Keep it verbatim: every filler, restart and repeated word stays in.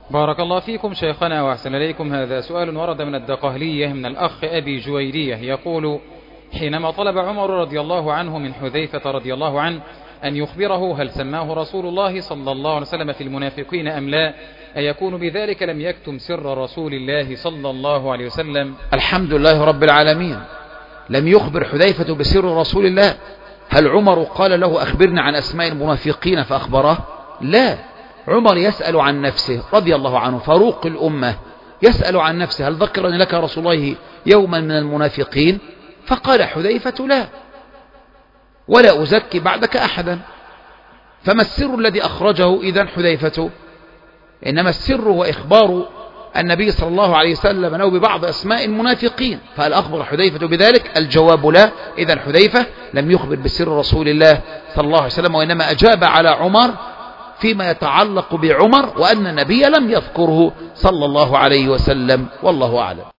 بارك الله فيكم شيخنا وأحسن إليكم. هذا سؤال ورد من الدقهلية من الأخ أبي جويرية يقول: حينما طلب عمر رضي الله عنه من حذيفة رضي الله عنه أن يخبره هل سماه رسول الله صلى الله عليه وسلم في المنافقين أم لا، أيكون بذلك لم يكتم سر رسول الله صلى الله عليه وسلم؟ الحمد لله رب العالمين، لم يخبر حذيفة بسر رسول الله. هل عمر قال له أخبرنا عن أسماء المنافقين فأخبره؟ لا، عمر يسأل عن نفسه رضي الله عنه، فاروق الأمة يسأل عن نفسه: هل ذكرني لك رسول الله يوما من المنافقين؟ فقال حذيفة: لا، ولا أزكي بعدك أحدا. فما السر الذي أخرجه إذن حذيفة؟ إنما السر هو إخبار النبي صلى الله عليه وسلم أنه ببعض أسماء المنافقين، فهل أخبر حذيفة بذلك؟ الجواب لا. إذن حذيفة لم يخبر بسر رسول الله صلى الله عليه وسلم، وإنما أجاب على عمر فيما يتعلق بعمر، وأن النبي لم يذكره صلى الله عليه وسلم، والله أعلم.